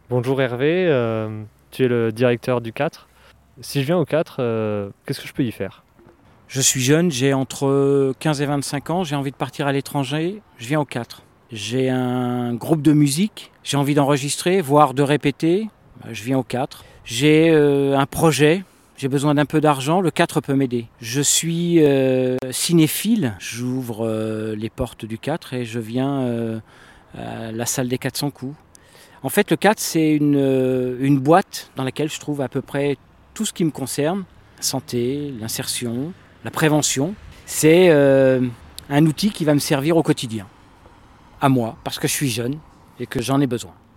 Bonjour Hervé, tu es le directeur du 4. Si je viens au 4, qu'est-ce que je peux y faire? Je suis jeune, j'ai entre 15 et 25 ans, j'ai envie de partir à l'étranger, je viens au 4. J'ai un groupe de musique, j'ai envie d'enregistrer, voire de répéter, je viens au 4. J'ai un projet, j'ai besoin d'un peu d'argent, le 4 peut m'aider. Je suis cinéphile, j'ouvre les portes du 4 et je viens à la salle des 400 coups. En fait, le 4, c'est une boîte dans laquelle je trouve à peu près tout ce qui me concerne. La santé, l'insertion, la prévention. C'est un outil qui va me servir au quotidien. À moi, parce que je suis jeune et que j'en ai besoin.